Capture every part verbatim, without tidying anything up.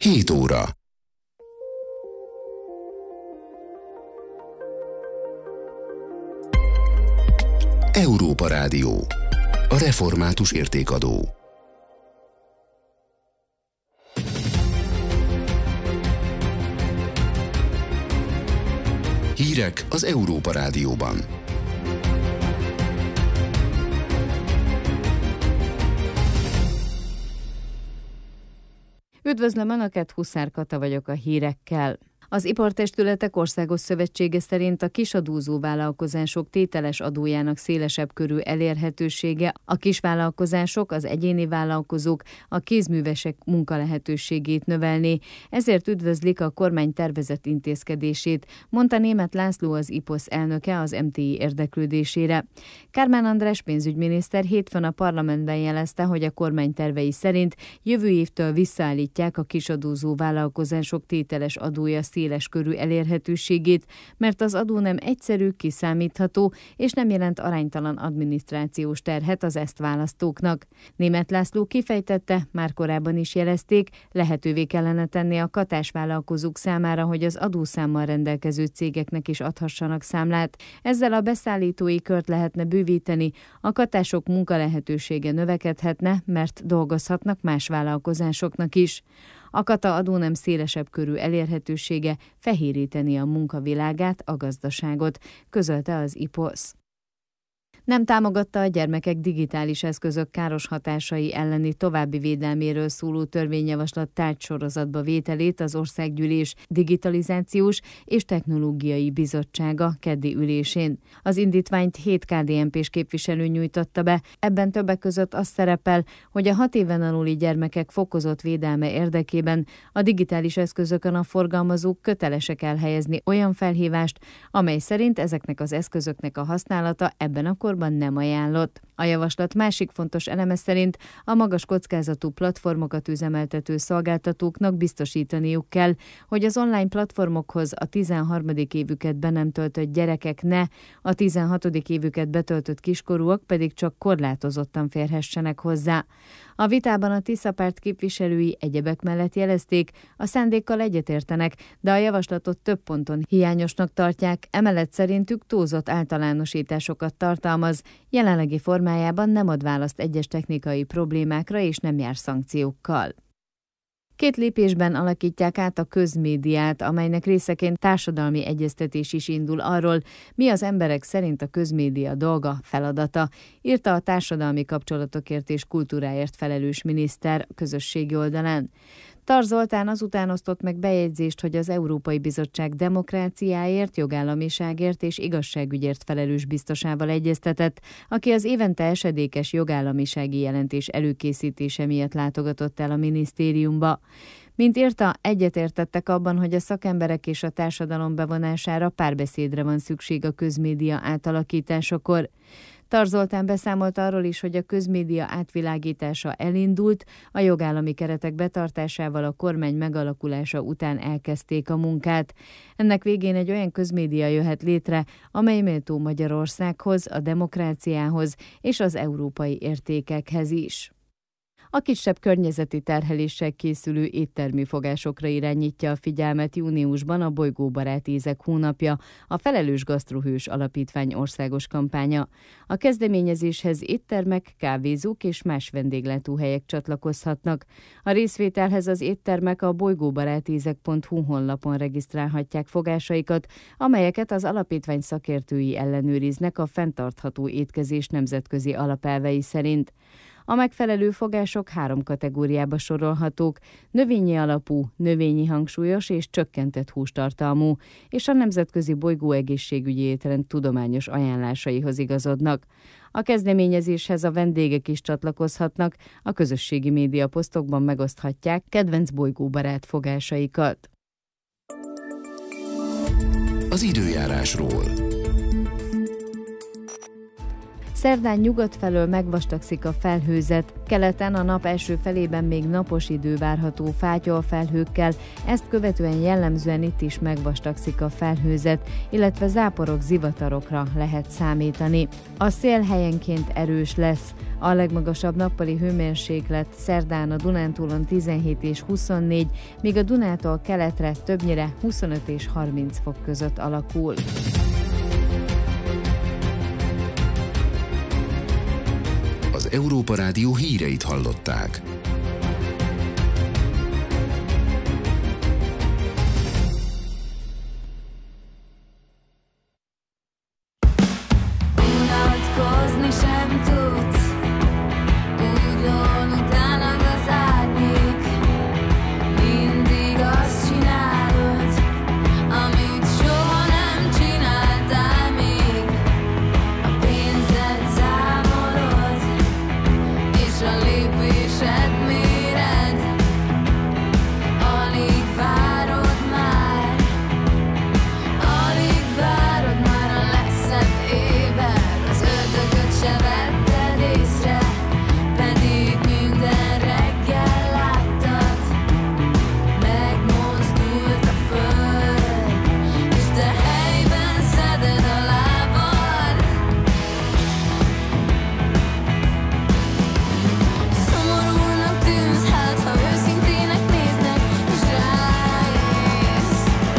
hét óra. Európa Rádió. A református értékadó. Hírek az Európa Rádióban. Üdvözlöm Önöket, Huszár Kata vagyok a hírekkel. Az Ipartestületek Országos Szövetsége szerint a kisadózó vállalkozások tételes adójának szélesebb körű elérhetősége a kisvállalkozások, az egyéni vállalkozók, a kézművesek munkalehetőségét növelné, ezért üdvözlik a kormány tervezett intézkedését, mondta Németh László, az i pé o esz elnöke az em té i érdeklődésére. Kármán András pénzügyminiszter hétfőn a parlamentben jelezte, hogy a kormány tervei szerint jövő évtől visszaállítják a kisadózó vállalkozások tételes adója széles körű elérhetőségét, mert az adó nem egyszerű, kiszámítható, és nem jelent aránytalan adminisztrációs terhet az ezt választóknak. Németh László kifejtette, már korábban is jelezték, lehetővé kellene tenni a katásvállalkozók számára, hogy az adószámmal rendelkező cégeknek is adhassanak számlát. Ezzel a beszállítói kört lehetne bővíteni, a katások munkalehetősége növekedhetne, mert dolgozhatnak más vállalkozásoknak is. A kata adó nem szélesebb körű elérhetősége fehéríteni a munkavilágát, a gazdaságot, közölte az i pé o esz. Nem támogatta a gyermekek digitális eszközök káros hatásai elleni további védelméről szóló törvényjavaslat tárgysorozatba vételét az Országgyűlés Digitalizációs és Technológiai Bizottsága keddi ülésén. Az indítványt hét ká dé en pés képviselő nyújtotta be, ebben többek között az szerepel, hogy a hat éven aluli gyermekek fokozott védelme érdekében a digitális eszközökön a forgalmazók kötelesek elhelyezni olyan felhívást, amely szerint ezeknek az eszközöknek a használata ebben a korban nem ajánlott. A javaslat másik fontos eleme szerint a magas kockázatú platformokat üzemeltető szolgáltatóknak biztosítaniuk kell, hogy az online platformokhoz a tizenharmadik évüket be nem töltött gyerekek ne, a tizenhatodik évüket betöltött kiskorúak pedig csak korlátozottan férhessenek hozzá. A vitában a Tisza párt képviselői egyebek mellett jelezték, a szándékkal egyetértenek, de a javaslatot több ponton hiányosnak tartják, emellett szerintük túlzott általánosításokat tartalmaz, jelenlegi formájában nem ad választ egyes technikai problémákra és nem jár szankciókkal. Két lépésben alakítják át a közmédiát, amelynek részeként társadalmi egyeztetés is indul arról, mi az emberek szerint a közmédia dolga, feladata, írta a társadalmi kapcsolatokért és kultúráért felelős miniszter közösségi oldalán. Tar Zoltán azután osztott meg bejegyzést, hogy az Európai Bizottság demokráciáért, jogállamiságért és igazságügyért felelős biztosával egyeztetett, aki az évente esedékes jogállamisági jelentés előkészítése miatt látogatott el a minisztériumba. Mint írta, egyetértettek abban, hogy a szakemberek és a társadalom bevonására párbeszédre van szükség a közmédia átalakításakor. Tar Zoltán beszámolt arról is, hogy a közmédia átvilágítása elindult, a jogállami keretek betartásával a kormány megalakulása után elkezdték a munkát. Ennek végén egy olyan közmédia jöhet létre, amely méltó Magyarországhoz, a demokráciához és az európai értékekhez is. A kisebb környezeti terheléssel készülő éttermi fogásokra irányítja a figyelmet júniusban a Bolygóbarát ízek hónapja, a Felelős Gasztrohős Alapítvány országos kampánya. A kezdeményezéshez éttermek, kávézók és más vendéglátóhelyek csatlakozhatnak. A részvételhez az éttermek a bolygóbarátízek pont hu honlapon regisztrálhatják fogásaikat, amelyeket az alapítvány szakértői ellenőriznek a fenntartható étkezés nemzetközi alapelvei szerint. A megfelelő fogások három kategóriába sorolhatók: növényi alapú, növényi hangsúlyos és csökkentett hústartalmú, és a Nemzetközi Bolygó Egészségügyi Étrend tudományos ajánlásaihoz igazodnak. A kezdeményezéshez a vendégek is csatlakozhatnak, a közösségi média posztokban megoszthatják kedvenc bolygóbarát fogásaikat. Az időjárásról. Szerdán nyugat felől megvastagszik a felhőzet, keleten a nap első felében még napos idő várható fátyolfelhőkkel, ezt követően jellemzően itt is megvastagszik a felhőzet, illetve záporok, zivatarokra lehet számítani. A szél helyenként erős lesz. A legmagasabb nappali hőmérséklet szerdán a Dunántúlon tizenhét és huszonnégy, míg a Dunától keletre többnyire huszonöt és harminc fok között alakul. Az Európa Rádió híreit hallották. Unatkozni sem tudsz, úgy lón utánad az árnyék. Mindig azt csinálod, amit soha nem csináltál még. A pénzed számolod, és a lépésed méred. Alig várod már, alig várod már a legszebb évet. Az ördögöt se vetted észre, pedig minden reggel láttad. Megmozdult a föld, és te helyben szeded a lábad. Szomorúnak tűnsz, hát ha őszintének néznek, és ráész.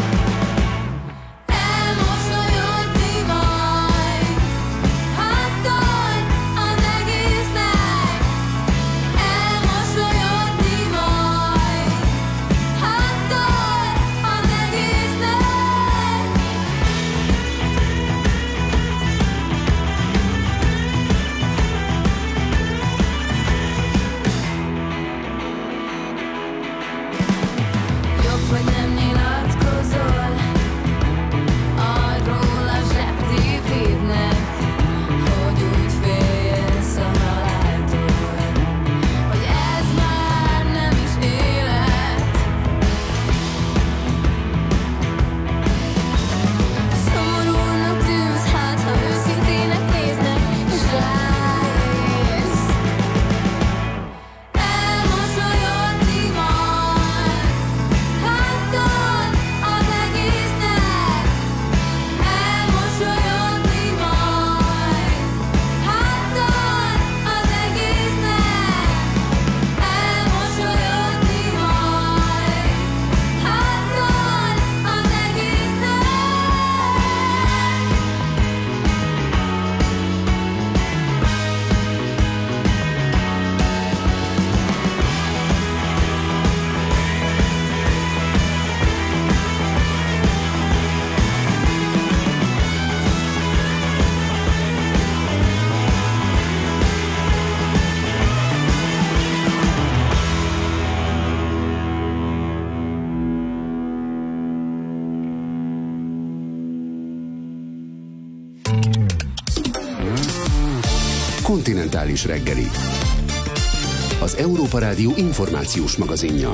Elmosolyodni majd, háttal az egésznek. Elmosolyodni majd, háttal az egésznek. Jobb, hogy nem nyilatkozol arról a zsebtévédnek, hogy úgy félsz a haláltól, hogy ez már nem is élet. Szomorúnak tűnsz, hát ha őszintének néznek, és ráész. Elmosolyodni majd, háttal az egésznek. Elmosolyodni majd, háttal az egésznek. Elmosolyodni majd, háttal az egésznek. Kontinentális reggeli. Az Európa Rádió információs magazinja.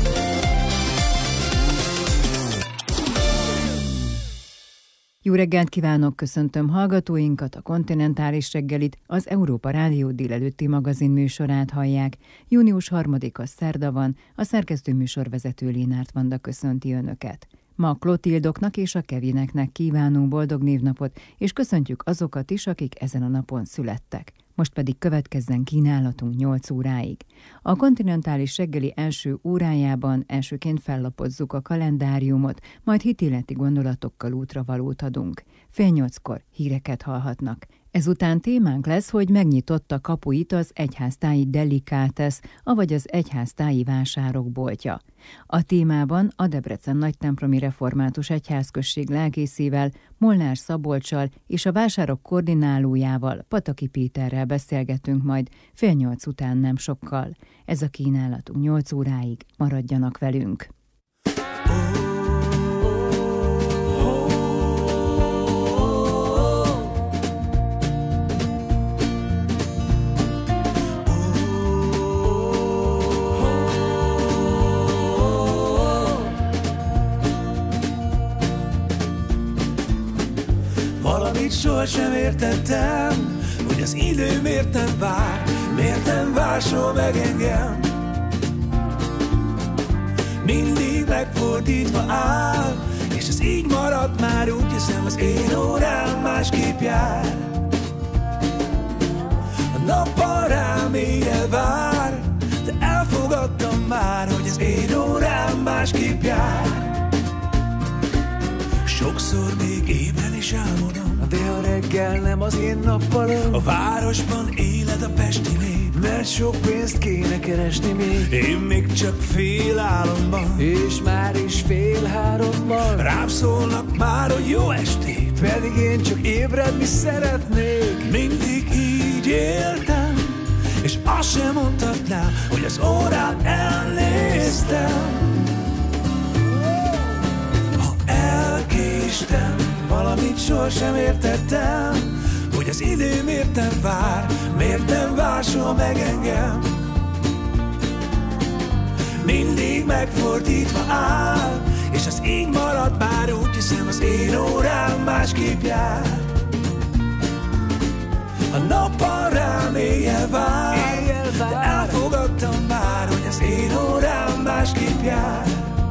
Jó reggelt kívánok, köszöntöm hallgatóinkat, a Kontinentális reggelit, az Európa Rádió délelőtti magazin műsorát hallják. június harmadika szerda van, a szerkesztő műsorvezető Lénárt Vanda köszönti önöket. Ma Klotildoknak és a Kevineknek kívánunk boldog névnapot, és köszöntjük azokat is, akik ezen a napon születtek. Most pedig következzen kínálatunk nyolc óráig. A Kontinentális reggeli első órájában elsőként fellapozzuk a kalendáriumot, majd hitéleti gondolatokkal útra valót adunk. Fél nyolckor híreket hallhatnak. Ezután témánk lesz, hogy megnyitotta kapuit az egyháztáji Delikátesz, avagy az egyháztáji vásárok boltja. A témában a Debrecen Nagytemplomi Református Egyházközség lelkészével, Molnár Szabolccsal és a vásárok koordinálójával, Pataki Péterrel beszélgetünk majd fél nyolc után nem sokkal. Ez a kínálatunk nyolc óráig, maradjanak velünk! Sohasem értettem, hogy hogy az idő miért nem vár, miért nem vásol meg engem. Mindig megfordítva áll, és ez így marad már, úgy hiszem az én órám másképp jár. A nappal rám éjjel vár, de elfogadtam már, hogy az én órám másképp jár. Sokszor még ébren is álmodom, de a reggel nem az én nappalom. A városban éled a pesti nép, mert sok pénzt kéne keresni még. Én még csak fél álomban, és már is fél háromban rám szólnak már, hogy jó estét, pedig én csak ébredni szeretnék. Mindig így éltem, és azt sem mondhatnám, hogy az órát elnéztem. Elkéstem, valamit sohasem értettem, hogy az idő miért nem vár, miért nem vásol meg engem. Mindig megfordítva áll, és az így marad már, úgy hiszem az én órám másképp jár. A nappal rám éjjel vár, de elfogadtam már, hogy az én órám másképp jár.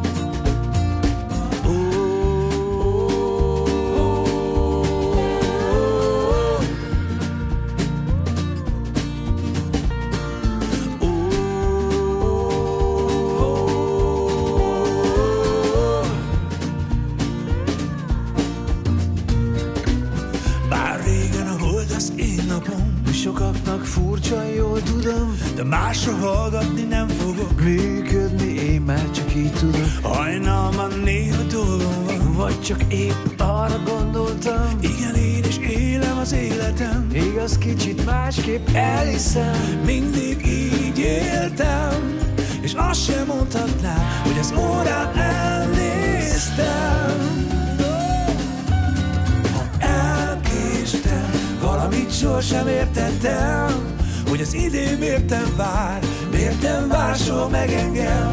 Sokaknak furcsa, jól tudom, de másra hallgatni nem fogok. Működni én már csak így tudom. Hajnalban néha dolgom van, vagy csak épp arra gondoltam. Igen, én is élem az életem, igaz, kicsit másképp elhiszem. Mindig így éltem, és azt sem mondhatnám, hogy az órán elnéztem. Valamit sohasem értettem, hogy az idő miért nem vár, miért nem vásol meg engem.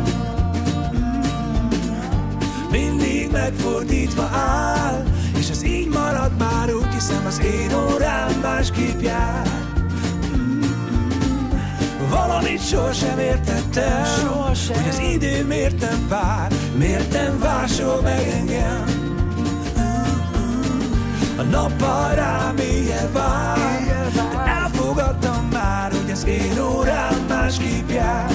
Mindig megfordítva áll, és az így marad már, úgy hiszem az én órám másképp jár. Valamit sohasem értettem, sohasem. Hogy az idő miért nem vár, miért nem vásol meg engem. A nappal rám éjjel vár, de elfogadtam már, hogy az én órám másképp jár.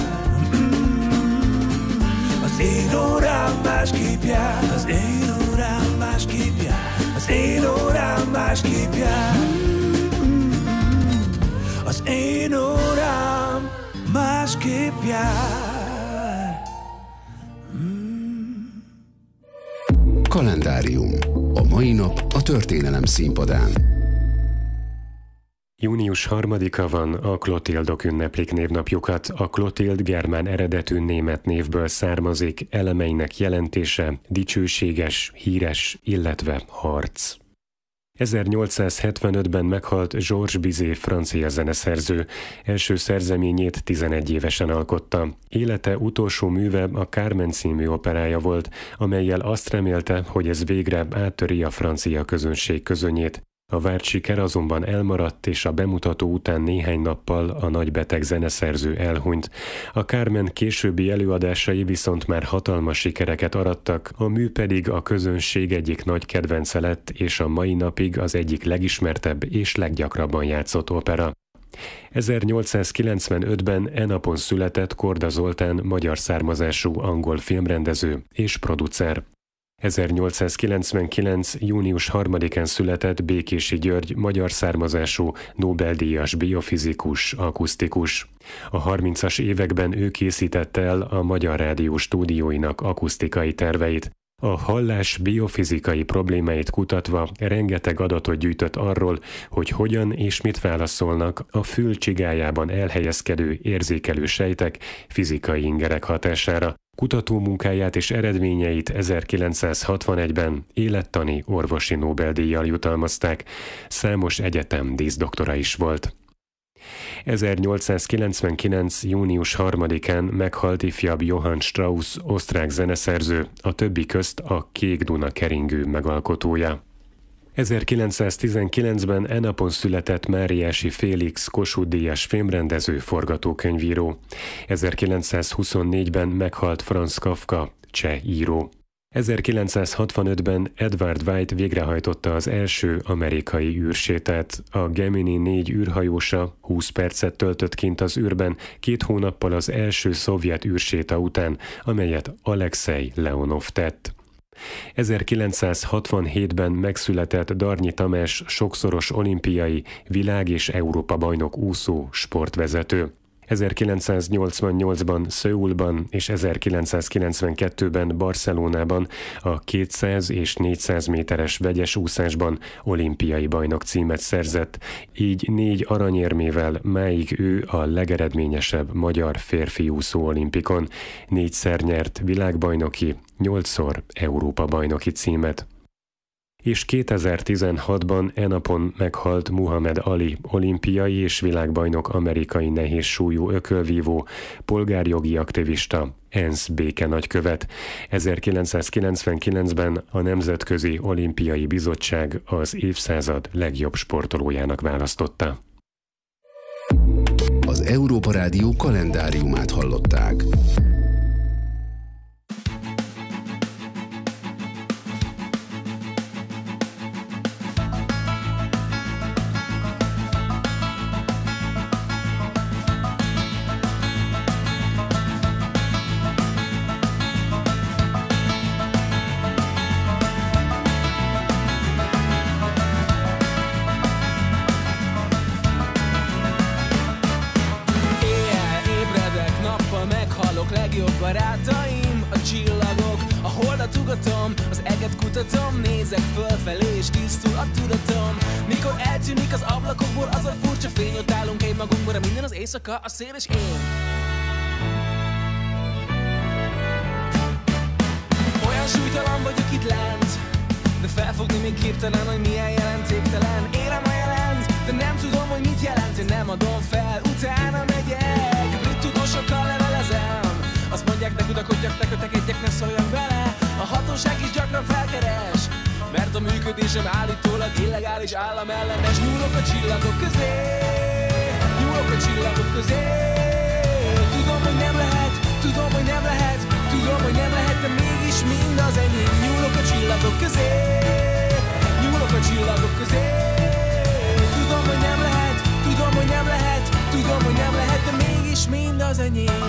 Az én órám másképp jár, az én órám másképp jár, az én órám másképp jár. Az én órám másképp jár. Kalendárium. A mai nap a történelem színpadán. június harmadika van, a Klotildok ünneplik névnapjukat. A Klotild germán eredetű német névből származik, elemeinek jelentése dicsőséges, híres, illetve harc. ezernyolcszázhetvenötben meghalt Georges Bizet francia zeneszerző. Első szerzeményét tizenegy évesen alkotta. Élete utolsó műve a Carmen című operája volt, amellyel azt remélte, hogy ez végre áttöri a francia közönség közönyét. A várt siker azonban elmaradt, és a bemutató után néhány nappal a nagybeteg zeneszerző elhunyt. A Carmen későbbi előadásai viszont már hatalmas sikereket arattak, a mű pedig a közönség egyik nagy kedvence lett, és a mai napig az egyik legismertebb és leggyakrabban játszott opera. ezernyolcszázkilencvenötben e napon született Korda Zoltán magyar származású angol filmrendező és producer. ezernyolcszázkilencvenkilenc. június harmadikán született Békési György magyar származású Nobel-díjas biofizikus, akusztikus. A harmincas években ő készítette el a Magyar Rádió stúdióinak akusztikai terveit. A hallás biofizikai problémáit kutatva rengeteg adatot gyűjtött arról, hogy hogyan és mit válaszolnak a fül csigájában elhelyezkedő érzékelő sejtek fizikai ingerek hatására. Kutatómunkáját és eredményeit ezerkilencszázhatvanegyben élettani orvosi Nobel-díjjal jutalmazták, számos egyetem díszdoktora is volt. ezernyolcszázkilencvenkilenc. június harmadikán meghalt ifjabb Johann Strauss, osztrák zeneszerző, a többi közt a Kék Duna keringő megalkotója. ezerkilencszáztizenkilencben e napon született Máriási Félix Kossuth-díjas filmrendező, forgatókönyvíró. ezerkilencszázhuszonnégyben meghalt Franz Kafka, cseh író. ezerkilencszázhatvanötben Edward White végrehajtotta az első amerikai űrsétát. A Gemini négy űrhajósa húsz percet töltött kint az űrben, két hónappal az első szovjet űrséta után, amelyet Alekszej Leonov tett. ezerkilencszázhatvanhétben megszületett Darnyi Tamás sokszoros olimpiai, világ- és Európa-bajnok úszó, sportvezető. ezerkilencszáznyolcvannyolcban Szöulban és ezerkilencszázkilencvenkettőben Barcelonában a kétszáz és négyszáz méteres vegyes úszásban olimpiai bajnok címet szerzett, így négy aranyérmével máig ő a legeredményesebb magyar férfi úszó olimpikon, négyszer nyert világbajnoki, nyolcszor Európa-bajnoki címet. És kétezer-tizenhatban e napon meghalt Muhammad Ali, olimpiai és világbajnok, amerikai nehézsúlyú ökölvívó, polgárjogi aktivista, ENSZ békenagykövet. ezerkilencszázkilencvenkilencben a Nemzetközi Olimpiai Bizottság az évszázad legjobb sportolójának választotta. Az Európa Rádió kalendáriumát hallották. Legjobb barátaim, a csillagok, a holdat ugatom, az eget kutatom, nézek fölfelé és tisztul a tudatom. Mikor eltűnik az ablakokból az a furcsa fény, ott állunk egy magunkban, minden az éjszaka, a szél és én. Olyan súlytalan vagyok itt lent, de felfogni még képtelen, hogy milyen jelentéktelen. Élem a jelent, de nem tudom, hogy mit jelent, én nem adom fel, utána megyek, brit tudósokkal levelezem. Azt mondják, ne kudakodjak, ne kötekedjek, ne szóljak bele. A hatóság is gyakran felkeres, mert a működésem állítólag illegális, államellenes. Nyúlok a csillagok közé, nyúlok a csillagok közé. Tudom, hogy nem lehet, tudom, hogy nem lehet, tudom, hogy nem lehet, de mégis mind az enyém. Nyúlok a csillagok közé, nyúlok a csillagok közé. Tudom, hogy nem lehet, tudom, hogy nem lehet, tudom, hogy nem lehet, de mégis mind az enyém.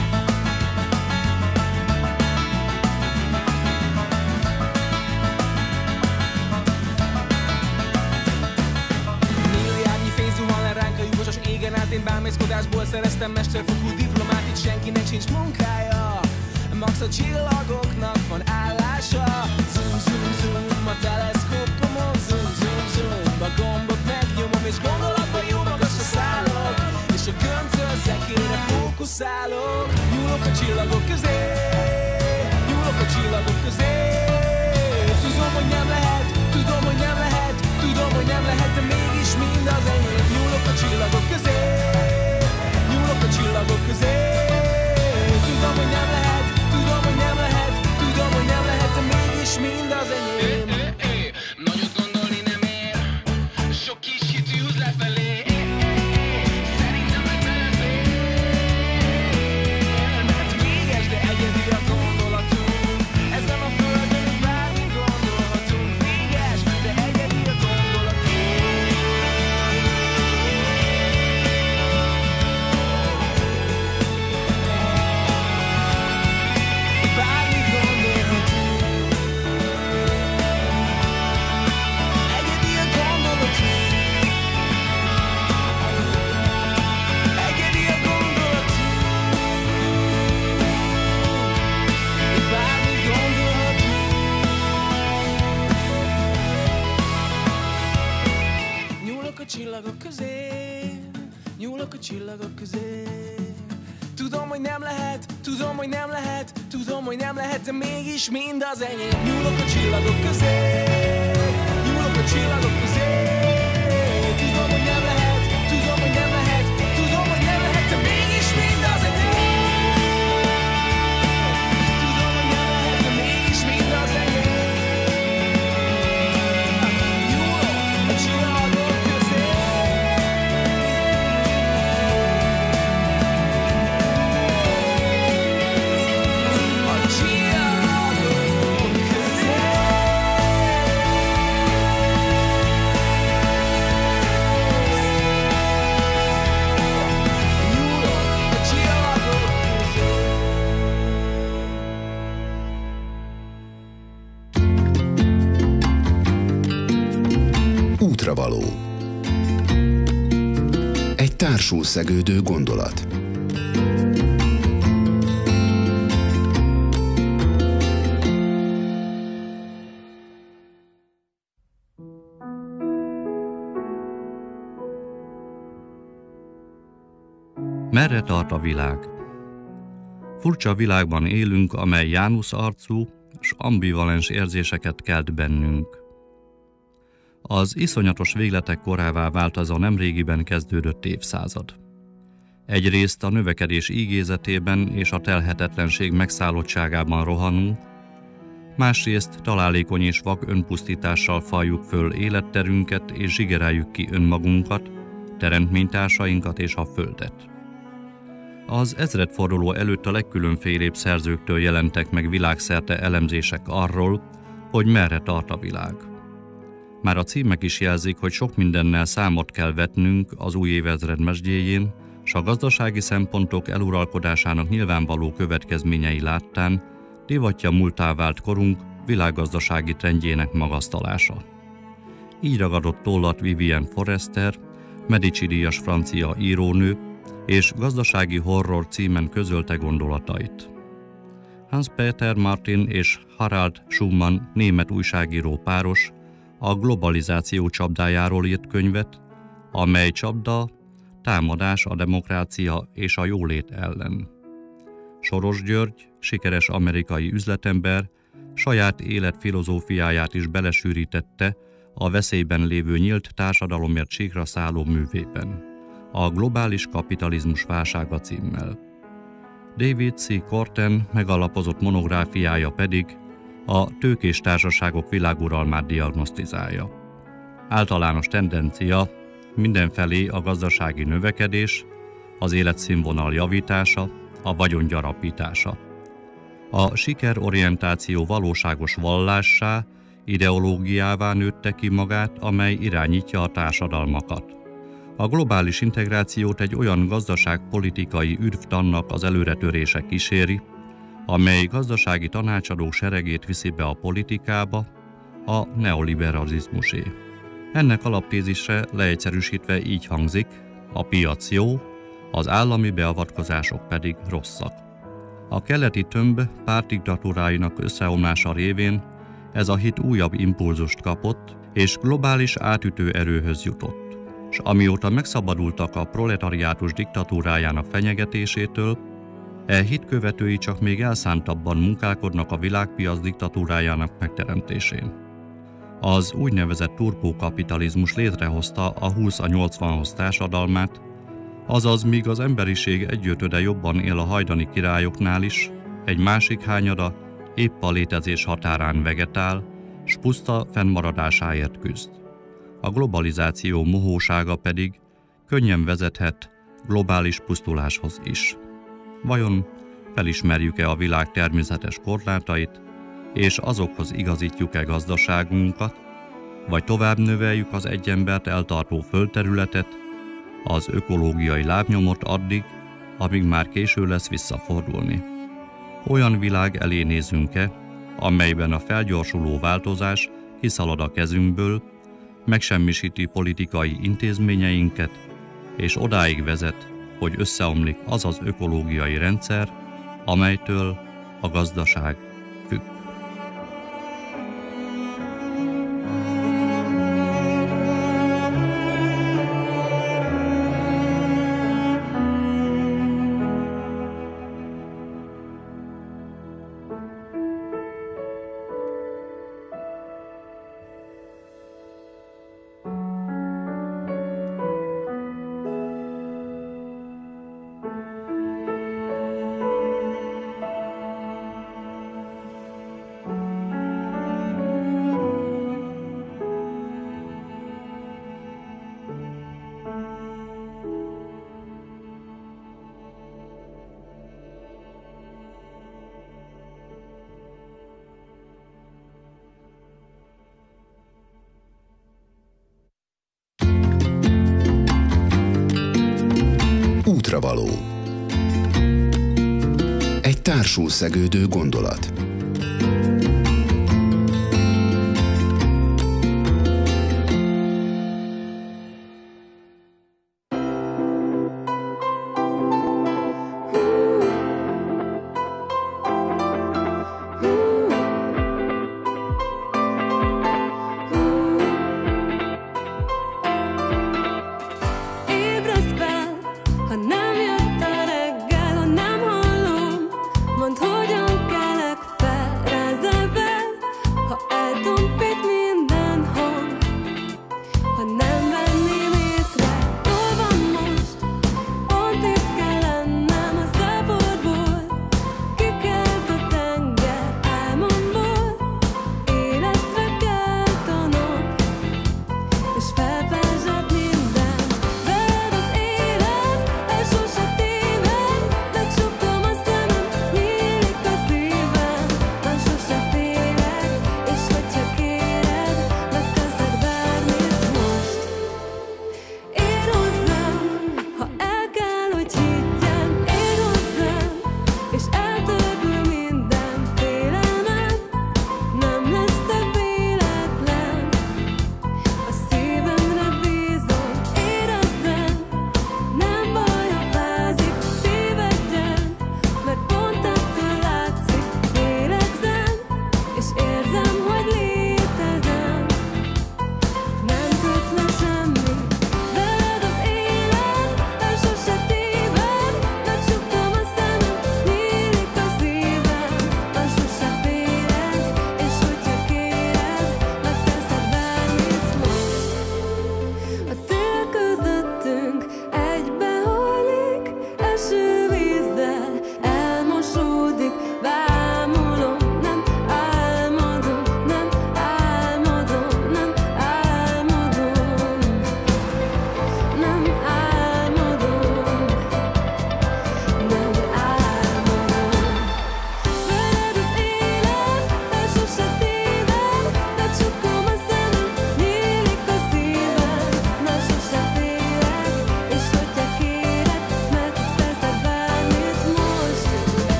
Égen át én bámészkodásból szereztem mesterfokú diplomát, itt senkinek sincs munkája. Max a csillagoknak van állása. Zoom, zoom, zoom, a teleszkópomon. Zoom, zoom, zoom, a gombot megnyomom, és gondolatban jó magasra szállok, és a göncöl szekére fókuszálok. Nyúlok a csillagok közé, nyúlok a csillagok közé. Tudom, hogy nem lehet, tudom, hogy nem lehet, tudom, hogy nem lehet, de mégis mind az enyém. Nyúlok a csillagok közé, nyúlok a csillagok közé. Tudom, hogy nem lehet, tudom, hogy nem lehet, tudom, hogy nem lehet, de mégis mind az enyém. Nagyot gondolni nem ér, sok kis hitű húz lefelé. Szerintem meg belefér, mert véges, de egyedi a gondolatunk. Ezen a földön bármit gondolhatunk. Véges, de egyedi a gondolatunk. Bármit gondolhatunk. Egyedi a gondolatunk. Egyedi a gondolatunk. Bármit gondolhatunk. Nyúlok a csillagok közé, nyúlok a csillagok közé. Tudom, hogy nem lehet, tudom, hogy nem lehet, tudom, hogy nem lehet, de mégis mind az enyém. Nyúlok a csillagok közé, nyúlok a csillagok közé. Tudom, hogy nem lehet, tudom, hogy nem lehet, tudom, hogy nem lehet, de mégis mind az enyém. Tudom, hogy nem lehet, de mégis mind az enyém. Útravaló. Egy társul szegődő gondolat. Merre tart a világ? Furcsa világban élünk, amely Jánusz arcú és ambivalens érzéseket kelt bennünk. Az iszonyatos végletek korává vált az a nemrégiben kezdődött évszázad. Egyrészt a növekedés ígézetében és a telhetetlenség megszállottságában rohanunk, másrészt találékony és vak önpusztítással fajjuk föl életterünket és zsigereljük ki önmagunkat, teremtménytársainkat és a földet. Az ezredforduló előtt a legkülönfélébb szerzőktől jelentek meg világszerte elemzések arról, hogy merre tart a világ. Már a címek is jelzik, hogy sok mindennel számot kell vetnünk az új évezred mesdjéjén, s a gazdasági szempontok eluralkodásának nyilvánvaló következményei láttán divatja múltá vált korunk világgazdasági trendjének magasztalása. Így ragadott tollat Vivienne Forrester, Medici-díjas francia írónő, és Gazdasági horror címen közölte gondolatait. Hans-Peter Martin és Harald Schumann német újságíró páros a globalizáció csapdájáról írt könyvet, amely csapda támadás a demokrácia és a jólét ellen. Soros György, sikeres amerikai üzletember, saját életfilozófiáját is belesűrítette a veszélyben lévő nyílt társadalomért síkra szálló művében, a Globális kapitalizmus válsága címmel. David C. Korten megalapozott monográfiája pedig a tőkés társaságok világuralmát diagnosztizálja. Általános tendencia mindenfelé a gazdasági növekedés, az életszínvonal javítása, a vagyon gyarapítása. A sikerorientáció valóságos vallássá, ideológiává nőtte ki magát, amely irányítja a társadalmakat. A globális integrációt egy olyan gazdaságpolitikai űrvtannak az előretörése kíséri, amely gazdasági tanácsadók seregét viszi be a politikába, a neoliberalizmusé. Ennek alaptézise leegyszerűsítve így hangzik: a piac jó, az állami beavatkozások pedig rosszak. A keleti tömb pártdiktatúráinak összeomlása révén ez a hit újabb impulzust kapott, és globális átütő erőhöz jutott. S amióta megszabadultak a proletariátus diktatúrájának fenyegetésétől, e hit követői csak még elszántabban munkálkodnak a világpiac diktatúrájának megteremtésén. Az úgynevezett turbokapitalizmus létrehozta a húsz a nyolcvanhoz társadalmát, azaz míg az emberiség egyötöde jobban él a hajdani királyoknál is, egy másik hányada épp a létezés határán vegetál, s puszta fennmaradásáért küzd. A globalizáció mohósága pedig könnyen vezethet globális pusztuláshoz is. Vajon felismerjük-e a világ természetes korlátait, és azokhoz igazítjuk-e gazdaságunkat, vagy tovább növeljük az egy embert eltartó földterületet, az ökológiai lábnyomot addig, amíg már késő lesz visszafordulni? Olyan világ elé nézünk-e, amelyben a felgyorsuló változás kiszalad a kezünkből, megsemmisíti politikai intézményeinket, és odáig vezet, hogy összeomlik az az ökológiai rendszer, amelytől a gazdaság függ. Útravaló. Egy társul szegődő gondolat.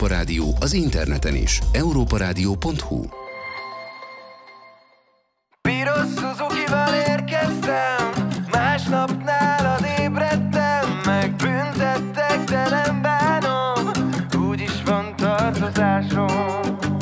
Európa Rádió az interneten is. európa rádió pont hu. Piros Suzuki-val érkeztem, másnap nálad ébredtem, megbüntettek, de nem bánom, úgyis van tartozásom.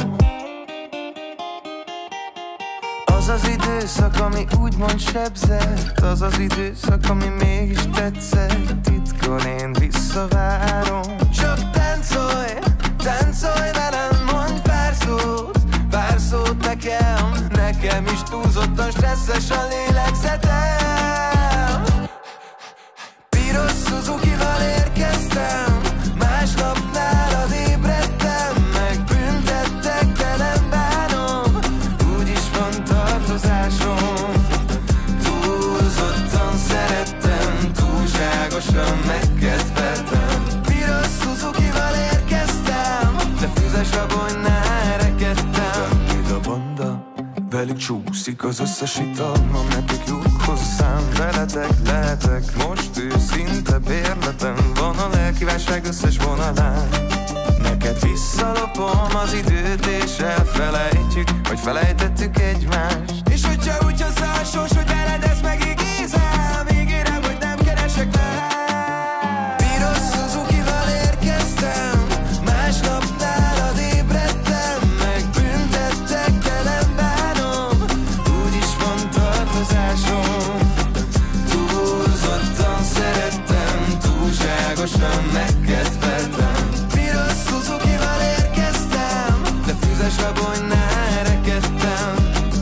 Az az időszak, ami úgymond sebzett, az az időszak, ami mégis tetszett, titkon én visszavárom. Csak táncolj, táncolj velem, mondj pár szót, pár szót nekem, nekem is túlzottan stresszes a lélegzetem. Piros Suzuki-val érkeztem, másnap nálad ébredtem, megbüntettek, de nem bánom, úgyis van tartozásom. Túlzottan szerettem, túlságosan megkedveltem. Piros Suzuki-val érkeztem, de füzes abonynál rekedtem. Mint a banda, velük csúszik az összes italmam, nekik lyuk hozzám, veletek lehetek most őszinte bérletem, van a lelkívánság összes vonalán. Neked visszalopom az időt és elfelejtjük, hogy felejtettük egymást. És hogyha úgy hozza a sors, hogy veled ezt megígézem, ígérem, hogy nem keresek le. Piros Suzuki-val érkeztem, másnap nálad ébredtem, megbüntettek, de nem bánom, úgyis van tartozásom. Túlzottan szerettem, túlságosan megkedveltem. Piros Suzuki-val érkeztem, de füzes abonynál rekedtem.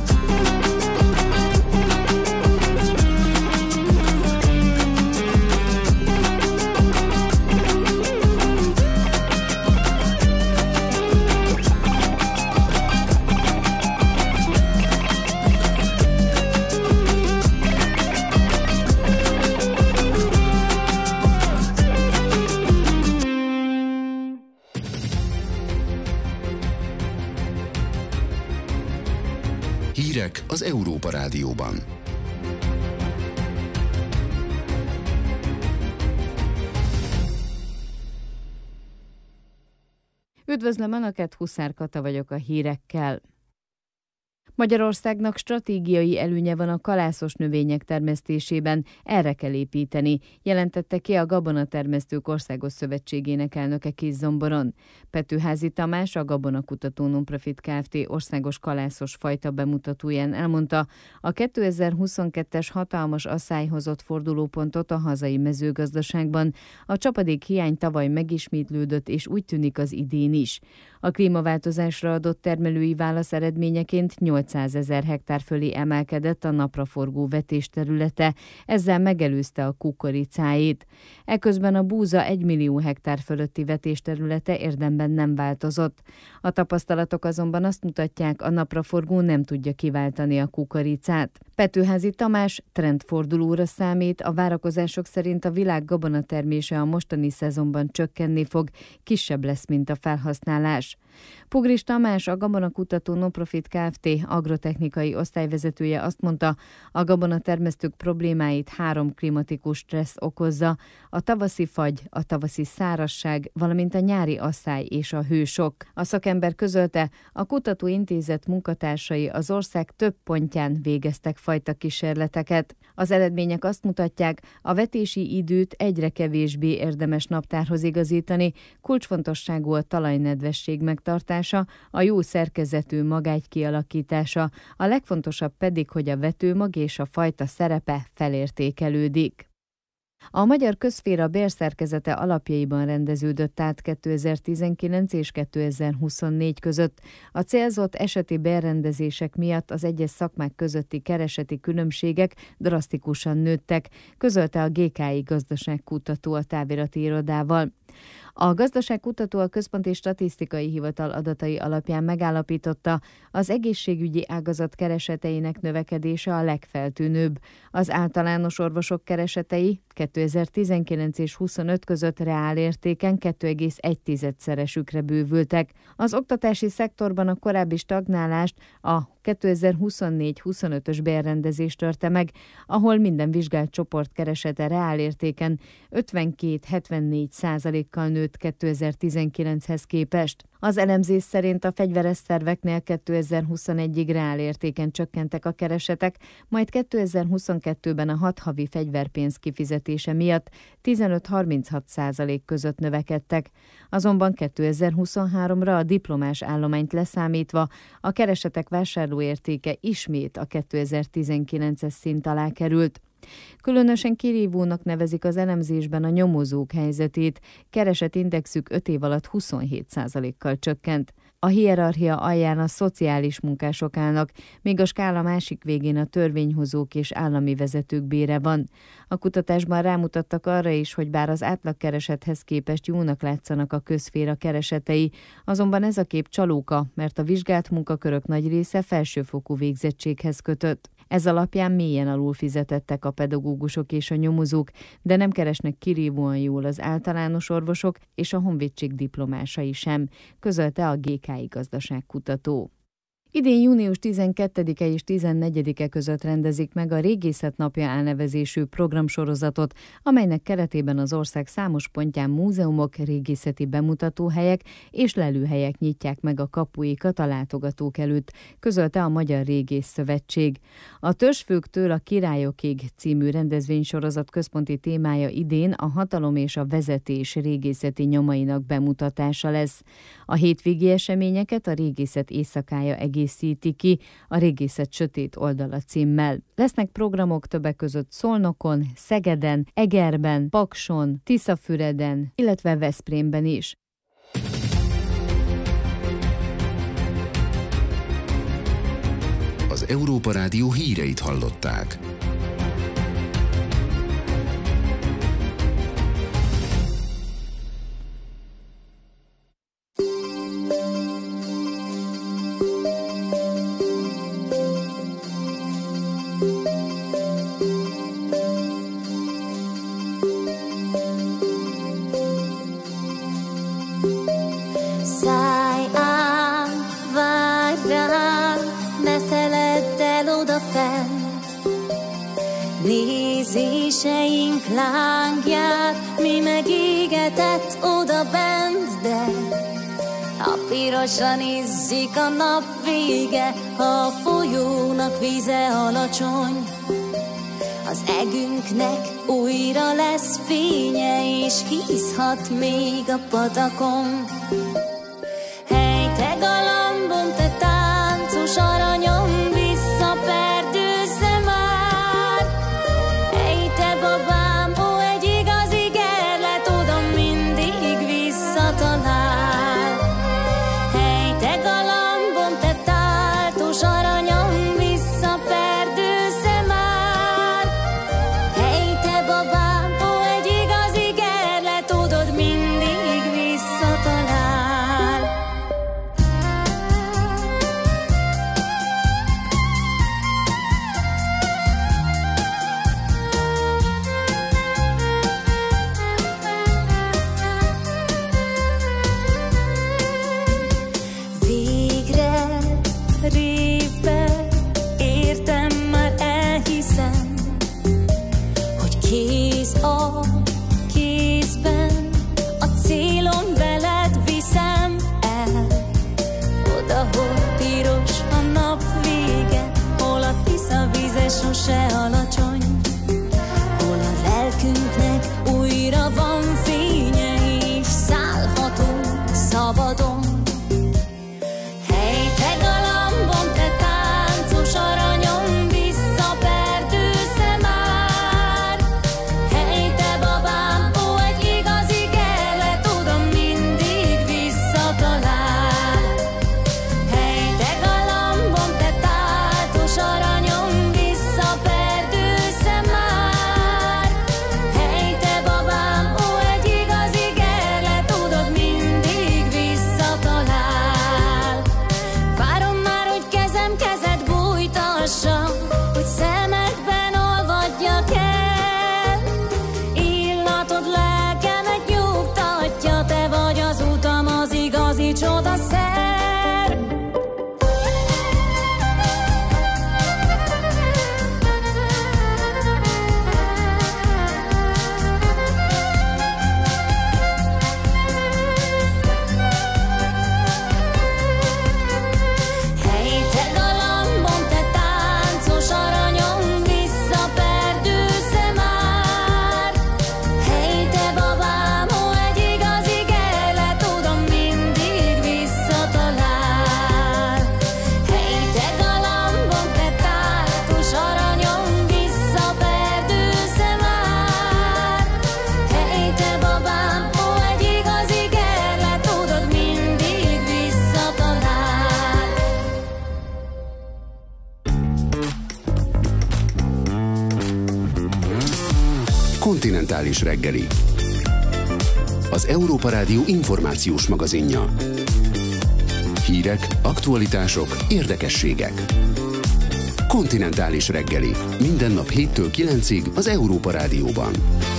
Hírek az Európa Rádióban. Üdvözlöm Önöket, Huszár Kata vagyok a hírekkel. Magyarországnak stratégiai előnye van a kalászos növények termesztésében, erre kell építeni, jelentette ki a Gabonatermesztők Országos Szövetségének elnöke Kiszomboron. Petőházy Tamás, a Gabonakutató Nonprofit Kft. Országos kalászos fajta bemutatóján elmondta, a kétezer-huszonkettes hatalmas asszály hozott fordulópontot a hazai mezőgazdaságban, a csapadék hiány tavaly megismétlődött, és úgy tűnik az idén is. A klímaváltozásra adott termelői válasz eredményeként nyolcszázezer hektár fölé emelkedett a napraforgó vetésterülete, ezzel megelőzte a kukoricáit. Eközben a búza egymillió hektár fölötti vetésterülete érdemben nem változott. A tapasztalatok azonban azt mutatják, a napraforgó nem tudja kiváltani a kukoricát. Petőházy Tamás trendfordulóra számít, a várakozások szerint a világ gabonatermése a mostani szezonban csökkenni fog, kisebb lesz, mint a felhasználás. Pugris Tamás, a Gabonakutató Nonprofit Kft. Agrotechnikai osztályvezetője azt mondta, a gabonatermesztők problémáit három klimatikus stressz okozza, a tavaszi fagy, a tavaszi szárazság, valamint a nyári asszály és a hősok. A szakember közölte, a kutatóintézet munkatársai az ország több pontján végeztek fajta kísérleteket. Az eredmények azt mutatják, a vetési időt egyre kevésbé érdemes naptárhoz igazítani, kulcsfontosságú a talajnedvesség megtartása, a jó szerkezetű magágy kialakítása, a legfontosabb pedig, hogy a vetőmag és a fajta szerepe felértékelődik. A magyar közszféra bérszerkezete alapjaiban rendeződött át kétezer-tizenkilenc és kétezer-huszonnégy között. A célzott eseti bérrendezések miatt az egyes szakmák közötti kereseti különbségek drasztikusan nőttek, közölte a gé ká i gazdaságkutató a távirati irodával. A gazdaságkutató a Központi Statisztikai Hivatal adatai alapján megállapította, az egészségügyi ágazat kereseteinek növekedése a legfeltűnőbb. Az általános orvosok keresetei kétezer-tizenkilenc és huszonöt között reálértéken kettő egész egy szeresükre bővültek. Az oktatási szektorban a korábbi stagnálást a kétezer-huszonnégy-huszonötös bérrendezés törte meg, ahol minden vizsgált csoport keresete reálértéken ötvenkét-hetvennégy százalékkal nőtt kétezer-tizenkilenchez képest. Az elemzés szerint a fegyveres szerveknél kétezer-huszonegyig reálértéken csökkentek a keresetek, majd kétezer-huszonkettőben a hat havi fegyverpénz kifizetése miatt tizenöt-harminchat százalék között növekedtek. Azonban kétezer-huszonháromra a diplomás állományt leszámítva a keresetek vásárlóértéke ismét a kétezer-tizenkilences szint alá került. Különösen kirívónak nevezik az elemzésben a nyomozók helyzetét, keresetindexük öt év alatt huszonhét százalékkal csökkent. A hierarchia alján a szociális munkások állnak, míg a skála másik végén a törvényhozók és állami vezetők bére van. A kutatásban rámutattak arra is, hogy bár az átlagkeresethez képest jónak látszanak a közszféra keresetei, azonban ez a kép csalóka, mert a vizsgált munkakörök nagy része felsőfokú végzettséghez kötött. Ez alapján mélyen alul fizetettek a pedagógusok és a nyomozók, de nem keresnek kirívóan jól az általános orvosok és a honvédség diplomásai sem, közölte a gé ká i gazdaságkutató. Idén június tizenkettedike és tizennegyedike között rendezik meg a Régészet Napja elnevezésű programsorozatot, amelynek keretében az ország számos pontján múzeumok, régészeti bemutatóhelyek és lelőhelyek nyitják meg a kapuikat a látogatók előtt, közölte a Magyar Régész Szövetség. A Törzsfőktől a királyokig című rendezvénysorozat központi témája idén a hatalom és a vezetés régészeti nyomainak bemutatása lesz. A hétvégi eseményeket a Régészet éjszakája egészíti ki a Régészet sötét oldala címmel. Lesznek programok többek között Szolnokon, Szegeden, Egerben, Pakson, Tiszafüreden, illetve Veszprémben is. Az Európa Rádió híreit hallották. Szállj ám, várj rám, ne feledd el odafent. Nézéseink lángját, mi megégetett odabent, de a pirosan izzik a nap vége, ha a folyónak víze alacsony. Az egünknek újra lesz fénye, és hízhat még a patakon. Hey, te galambom, te táncos aranyom, visszaperdőzze már. Hey, te babám, ó, egy igazi gerlet, oda mindig visszatalál. Hey, te galambom, te táncos aranyom, visszaperdőzze már. Hey, te babám, ó, egy igazi gerlet, odod mindig visszatalál. Kontinentális reggeli. Az Európa Rádió információs magazinja. Hírek, aktualitások, érdekességek. Kontinentális reggeli. Minden nap héttől kilencig az Európa Rádióban.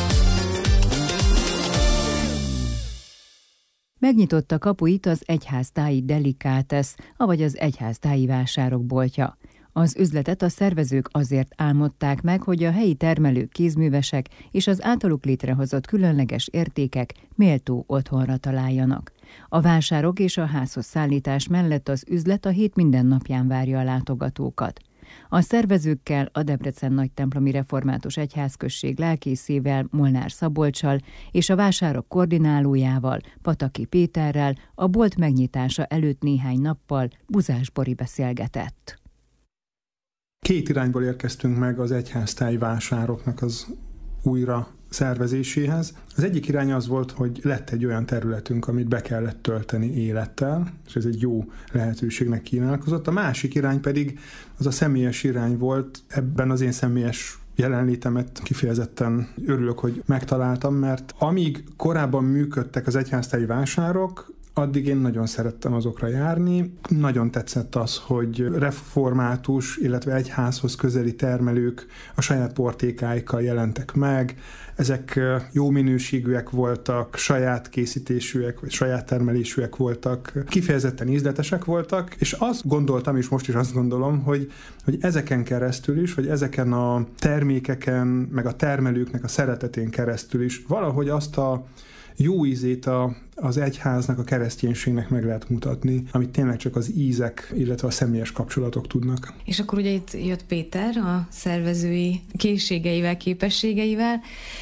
Megnyitotta kapuit az Egyháztáji Delicatesz, avagy az Egyháztáji Vásárok boltja. Az üzletet a szervezők azért álmodták meg, hogy a helyi termelők, kézművesek és az általuk létrehozott különleges értékek méltó otthonra találjanak. A vásárok és a házhoz szállítás mellett az üzlet a hét minden napján várja a látogatókat. A szervezőkkel, a Debrecen Nagytemplomi Református Egyházközség lelkészével, Molnár Szabolccsal és a vásárok koordinálójával, Pataki Péterrel a bolt megnyitása előtt néhány nappal Buzás Bori beszélgetett. Két irányból érkeztünk meg az egyháztáji vásároknak az újra szervezéséhez. Az egyik irány az volt, hogy lett egy olyan területünk, amit be kellett tölteni élettel, és ez egy jó lehetőségnek kínálkozott. A másik irány pedig az a személyes irány volt. Ebben az én személyes jelenlétemet kifejezetten örülök, hogy megtaláltam, mert amíg korábban működtek az egyháztáji vásárok, addig én nagyon szerettem azokra járni. Nagyon tetszett az, hogy református, illetve egyházhoz közeli termelők a saját portékáikkal jelentek meg. Ezek jó minőségűek voltak, saját készítésűek, vagy saját termelésűek voltak, kifejezetten ízletesek voltak, és azt gondoltam, és most is azt gondolom, hogy, hogy ezeken keresztül is, vagy ezeken a termékeken, meg a termelőknek a szeretetén keresztül is valahogy azt a jó ízét a, az egyháznak, a kereszténységnek meg lehet mutatni, amit tényleg csak az ízek, illetve a személyes kapcsolatok tudnak. És akkor ugye itt jött Péter a szervezői készségeivel, képességeivel,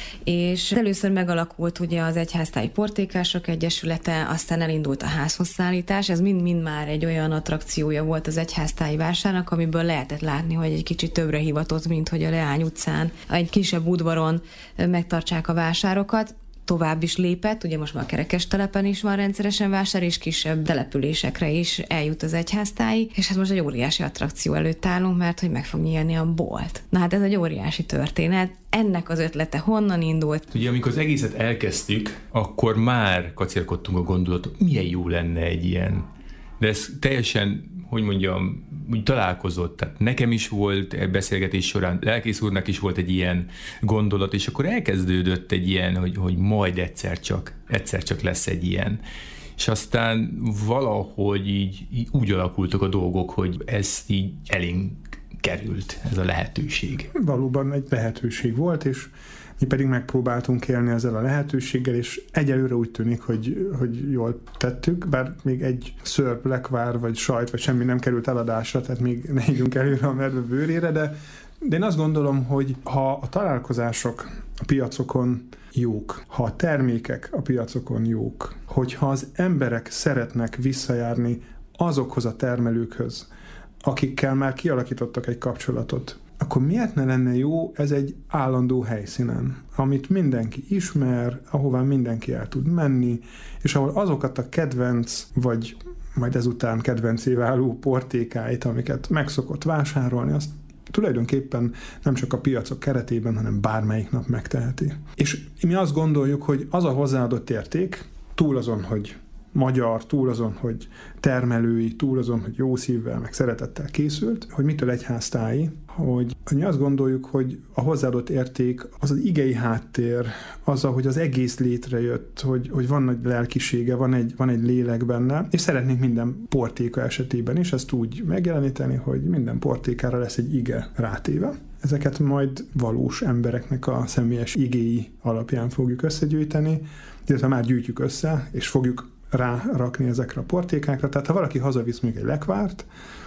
és először megalakult ugye az Egyháztáji Portékások Egyesülete, aztán elindult a házhoz szállítás, ez mind-mind már egy olyan attrakciója volt az egyháztáji vásárnak, amiből lehetett látni, hogy egy kicsit többre hivatott, mint hogy a Leány utcán, egy kisebb udvaron megtartsák a vásárokat. Tovább is lépett, ugye most már a Kerekestelepen is van rendszeresen vásár, és kisebb településekre is eljut az egyháztáji, és hát most egy óriási attrakció előtt állunk, mert hogy meg fog nyílni a bolt. Na hát ez egy óriási történet. Ennek az ötlete honnan indult? Ugye amikor az egészet elkezdtük, akkor már kacérkodtunk a gondolatot, milyen jó lenne egy ilyen. De ez teljesen, hogy mondjam, úgy találkozott. Tehát nekem is volt beszélgetés során, lelkész úrnak is volt egy ilyen gondolat, és akkor elkezdődött egy ilyen, hogy, hogy majd egyszer csak, egyszer csak lesz egy ilyen. És aztán valahogy így, így úgy alakultak a dolgok, hogy ez így elénk került, ez a lehetőség. Valóban egy lehetőség volt, és mi pedig megpróbáltunk élni ezzel a lehetőséggel, és egyelőre úgy tűnik, hogy, hogy jól tettük, bár még egy szörp, lekvár, vagy sajt, vagy semmi nem került eladásra, tehát még ne ígyunk előre a medve bőrére, de, de én azt gondolom, hogy ha a találkozások a piacokon jók, ha a termékek a piacokon jók, hogyha az emberek szeretnek visszajárni azokhoz a termelőkhöz, akikkel már kialakítottak egy kapcsolatot, akkor miért ne lenne jó ez egy állandó helyszínen, amit mindenki ismer, ahová mindenki el tud menni, és ahol azokat a kedvenc, vagy majd ezután kedvencé váló portékáit, amiket megszokott vásárolni, azt tulajdonképpen nem csak a piacok keretében, hanem bármelyik nap megteheti. És mi azt gondoljuk, hogy az a hozzáadott érték, túl azon, hogy magyar, túl azon, hogy termelői, túl azon, hogy jó szívvel, meg szeretettel készült, hogy mitől egyháztáji, hogy mi azt gondoljuk, hogy a hozzáadott érték az az igei háttér, az, ahogy az egész létrejött, hogy, hogy van nagy lelkisége, van egy, van egy lélek benne, és szeretnénk minden portéka esetében is ezt úgy megjeleníteni, hogy minden portékára lesz egy ige rátéve. Ezeket majd valós embereknek a személyes igéi alapján fogjuk összegyűjteni, illetve már gyűjtjük össze, és fogjuk rárakni ezekre a portékákra. Tehát ha valaki hazavisz még egy lekvárt,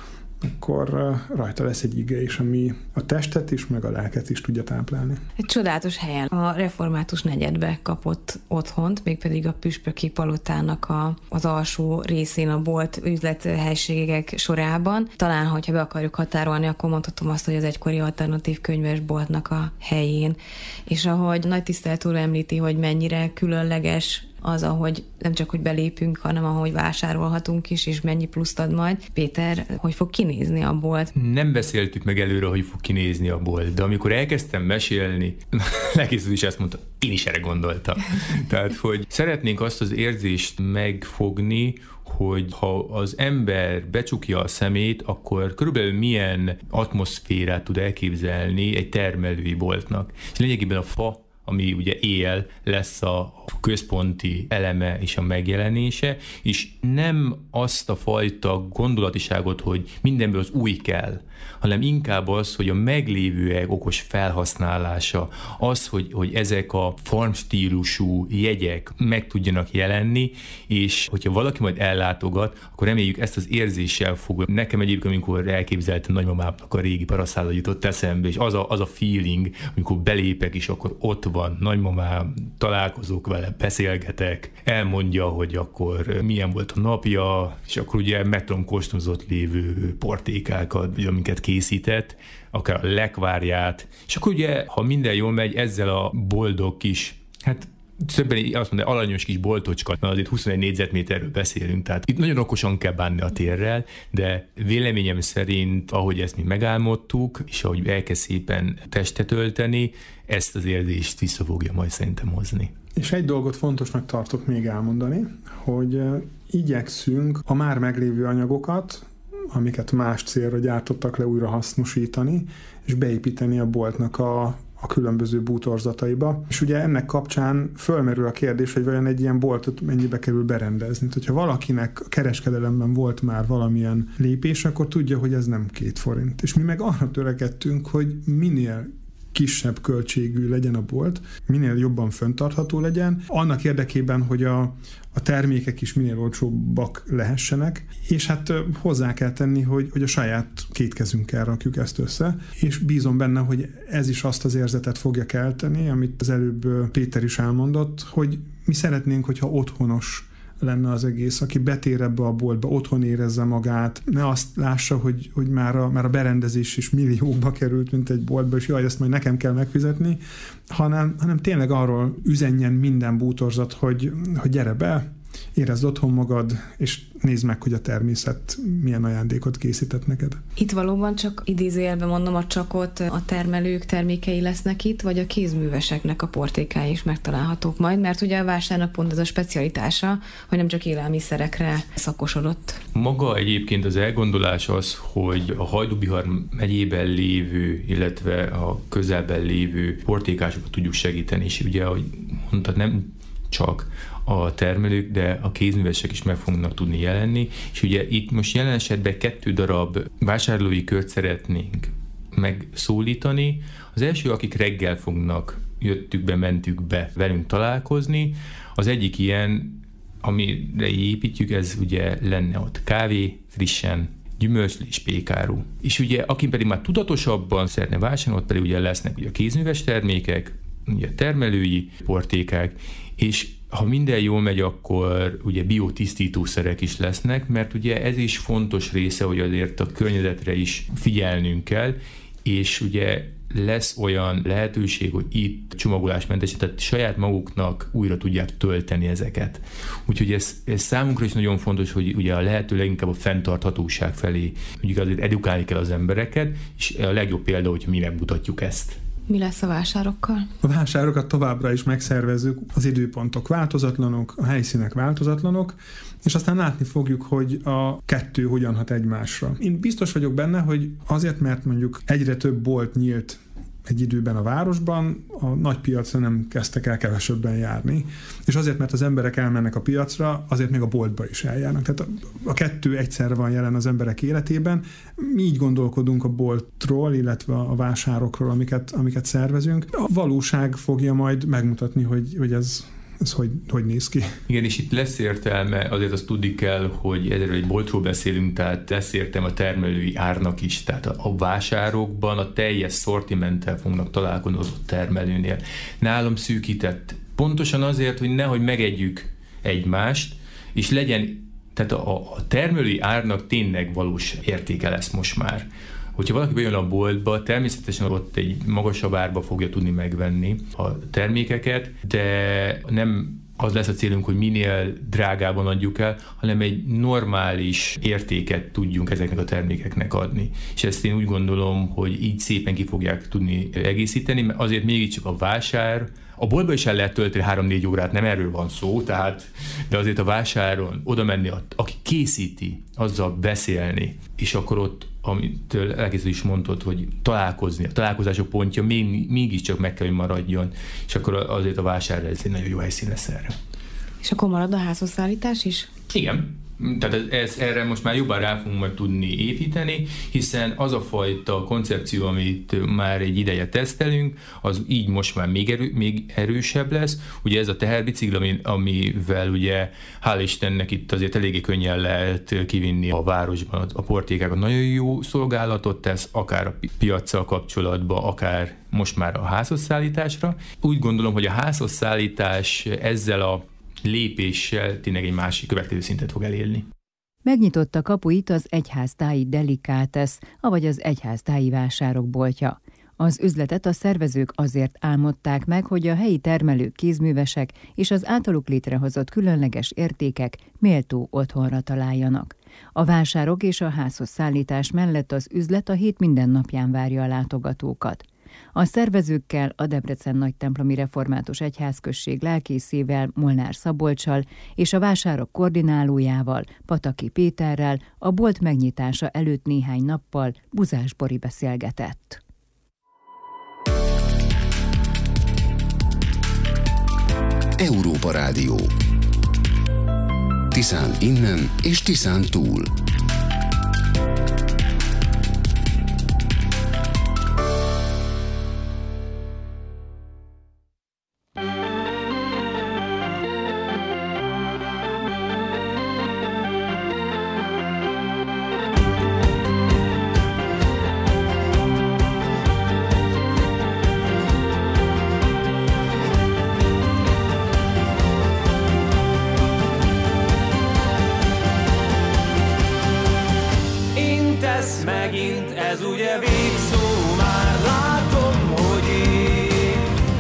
akkor rajta lesz egy ige is, ami a testet is, meg a lelket is tudja táplálni. Egy csodálatos helyen a református negyedbe kapott otthont, mégpedig a Püspöki Palotának a, az alsó részén a bolt üzlethelységek sorában. Talán, hogyha be akarjuk határolni, akkor mondhatom azt, hogy az egykori alternatív könyvesboltnak a helyén. És ahogy Nagy Tisztelt úr említi, hogy mennyire különleges az, ahogy nem csak, hogy belépünk, hanem ahogy vásárolhatunk is, és mennyi pluszt ad majd. Péter, hogy fog kinézni a bolt? Nem beszéltük meg előre, hogy fog kinézni a bolt, de amikor elkezdtem mesélni, legkészül is ezt mondta, én is erre gondoltam. Tehát, hogy szeretnénk azt az érzést megfogni, hogy ha az ember becsukja a szemét, akkor körülbelül milyen atmoszférát tud elképzelni egy termelői boltnak. És lényegében a fa, ami ugye éjjel lesz a központi eleme és a megjelenése, és nem azt a fajta gondolatiságot, hogy mindenből az új kell, hanem inkább az, hogy a meglévőek okos felhasználása, az, hogy, hogy ezek a farm stílusú jegyek meg tudjanak jelenni, és hogyha valaki majd ellátogat, akkor reméljük ezt az érzéssel fog. Nekem egyébként, amikor elképzeltem nagymamámnak a régi parasztáza jutott eszembe, és az a, az a feeling, amikor belépek, és akkor ott van nagymamám, találkozok vele, beszélgetek, elmondja, hogy akkor milyen volt a napja, és akkor ugye meg tudom kóstolzott lévő portékákat, amiket készített, akár a lekvárját, és akkor ugye, ha minden jól megy, ezzel a boldog kis, hát többen azt mondja, alanyos kis boltocska, mert azért huszonegy négyzetméterről beszélünk, tehát itt nagyon okosan kell bánni a térrel, de véleményem szerint, ahogy ezt mi megálmodtuk, és ahogy elkezd szépen testet ölteni, ezt az érzést vissza fogja majd szerintem hozni. És egy dolgot fontosnak tartok még elmondani, hogy igyekszünk a már meglévő anyagokat, amiket más célra gyártottak le, újra hasznosítani, és beépíteni a boltnak a, a különböző bútorzataiba. És ugye ennek kapcsán fölmerül a kérdés, hogy vajon egy ilyen boltot mennyibe kerül berendezni. Tehát, hogyha valakinek a kereskedelemben volt már valamilyen lépés, akkor tudja, hogy ez nem két forint. És mi meg arra törekedtünk, hogy minél kisebb költségű legyen a bolt, minél jobban fenntartható legyen, annak érdekében, hogy a, a termékek is minél olcsóbbak lehessenek, és hát hozzá kell tenni, hogy, hogy a saját két kezünkkel rakjuk ezt össze, és bízom benne, hogy ez is azt az érzetet fogja kelteni, amit az előbb Péter is elmondott, hogy mi szeretnénk, hogyha otthonos lenne az egész, aki betér ebbe a boltba, otthon érezze magát, ne azt lássa, hogy, hogy már, a, már a berendezés is milliókba került, mint egy boltba, és jaj, ezt majd nekem kell megfizetni, hanem, hanem tényleg arról üzenjen minden bútorzat, hogy, hogy gyere be, érezd otthon magad, és nézd meg, hogy a természet milyen ajándékot készített neked. Itt valóban csak idézőjelben mondom a csakot, a termelők termékei lesznek itt, vagy a kézműveseknek a portékái is megtalálhatók majd, mert ugye a vásárnak pont ez a specialitása, hogy nem csak élelmiszerekre szakosodott. Maga egyébként az elgondolás az, hogy a Hajdú-Bihar megyében lévő, illetve a közelben lévő portékásokat tudjuk segíteni, és ugye, ahogy mondtad, nem csak a termelők, de a kézművesek is meg fognak tudni jelenni, és ugye itt most jelen esetben kettő darab vásárlói kört szeretnénk megszólítani. Az első, akik reggel fognak, jöttük be, mentük be velünk találkozni, az egyik ilyen, amire építjük, ez ugye lenne ott kávé, frissen, gyümölcslé és pékáru. És ugye, aki pedig már tudatosabban szeretne vásárolni, ott pedig ugye lesznek ugye a kézműves termékek, ugye termelői portékák, és ha minden jól megy, akkor ugye biotisztítószerek is lesznek, mert ugye ez is fontos része, hogy azért a környezetre is figyelnünk kell, és ugye lesz olyan lehetőség, hogy itt csomagolásmentesen, tehát saját maguknak újra tudják tölteni ezeket. Úgyhogy ez, ez számunkra is nagyon fontos, hogy ugye a lehető leginkább a fenntarthatóság felé ugye azért edukálni kell az embereket, és a legjobb példa, hogyha mi megmutatjuk ezt. Mi lesz a vásárokkal? A vásárokat továbbra is megszervezzük, az időpontok változatlanok, a helyszínek változatlanok, és aztán látni fogjuk, hogy a kettő hogyan hat egymásra. Én biztos vagyok benne, hogy azért, mert mondjuk egyre több bolt nyílt egy időben a városban, a nagy piacra nem kezdtek el kevesebben járni, és azért, mert az emberek elmennek a piacra, azért még a boltba is eljárnak. Tehát a, a kettő egyszerre van jelen az emberek életében. Mi így gondolkodunk a boltról, illetve a vásárokról, amiket, amiket szervezünk. A valóság fogja majd megmutatni, hogy, hogy ez Ez hogy, hogy néz ki? Igen, és itt lesz értelme, azért azt tudni kell, hogy ezzel egy boltról beszélünk, tehát lesz értelme a termelői árnak is, tehát a vásárokban a teljes szortimenttel fognak találkozni az ott termelőnél. Nálam szűkített. Pontosan azért, hogy nehogy megegyük egymást, és legyen, tehát a, a termelői árnak tényleg valós értéke lesz most már. Hogyha valaki bejön a boltba, természetesen ott egy magasabb árba fogja tudni megvenni a termékeket, de nem az lesz a célunk, hogy minél drágában adjuk el, hanem egy normális értéket tudjunk ezeknek a termékeknek adni. És ezt én úgy gondolom, hogy így szépen ki fogják tudni egészíteni, mert azért mégiscsak a vásár, a boltba is el lehet tölteni három-négy órát, nem erről van szó, tehát, de azért a vásáron oda menni, aki készíti, azzal beszélni, és akkor ott, amit elkészítő is mondtad, hogy találkozni, a találkozások pontja még, mégiscsak meg kell, hogy maradjon, és akkor azért a vásárra ez egy nagyon jó helyszín lesz erre. És akkor marad a házhozszállítás is? Igen. Tehát ez, erre most már jobban rá fogunk majd tudni építeni, hiszen az a fajta koncepció, amit már egy ideje tesztelünk, az így most már még, erő, még erősebb lesz. Ugye ez a teherbicikli, amivel ugye hál' Istennek itt azért eléggé könnyen lehet kivinni a városban a portékákat. Nagyon jó szolgálatot tesz, akár a piaccal kapcsolatban, akár most már a házhozszállításra. Úgy gondolom, hogy a házhozszállítás ezzel a lépéssel tényleg egy másik következő szintet fog elérni. Megnyitotta kapuit az egyháztáji Delikátesz, avagy az egyháztáji vásárok boltja. Az üzletet a szervezők azért álmodták meg, hogy a helyi termelők, kézművesek és az általuk létrehozott különleges értékek méltó otthonra találjanak. A vásárok és a házhoz szállítás mellett az üzlet a hét minden napján várja a látogatókat. A szervezőkkel, a Debrecen Nagytemplomi Református Egyházközség lelkészével, Molnár Szabolccsal és a vásárok koordinálójával, Pataki Péterrel a bolt megnyitása előtt néhány nappal Buzás Bori beszélgetett. Európa Rádió. Tiszán innen és Tiszán túl. Megint ez ugye végszó, már látom, hogy én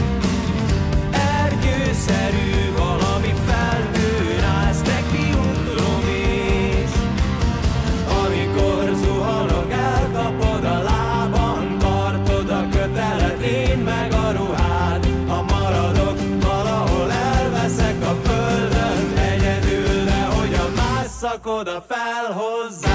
ergyőszerű valami felhőn állsz, neki utlom is. Amikor zuhanok, elkapod a lábam, tartod a kötelet, én meg a ruhád. Ha maradok, valahol elveszek a földön egyedül, de hogyan másszak oda fel hozzá.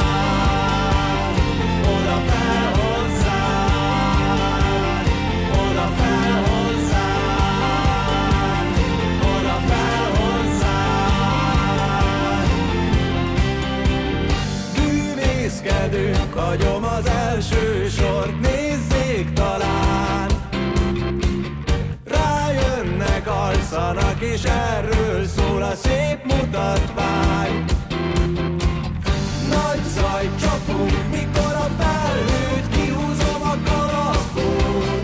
Hagyom az első sort, nézzék talán. Rájönnek, alszanak, és erről szól a szép mutatvány. Nagy zaj csapunk, mikor a felhőt kihúzom a kalapból.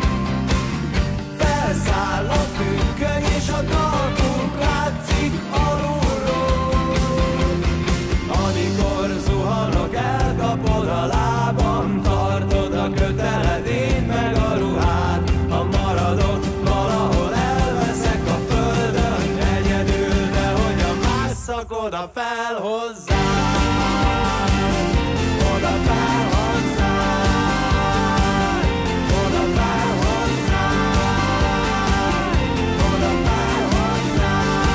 Felszáll a függöny, és a talpunk látszik alulról. Amikor zuhanok, elkapod a lábam, tartod a köteled, én meg a ruhád. Ha maradok, valahol elveszek a földön egyedül, de hogyan másszak oda fel hozzá. Oda fel hozzá. Oda fel hozzá. Oda fel hozzá.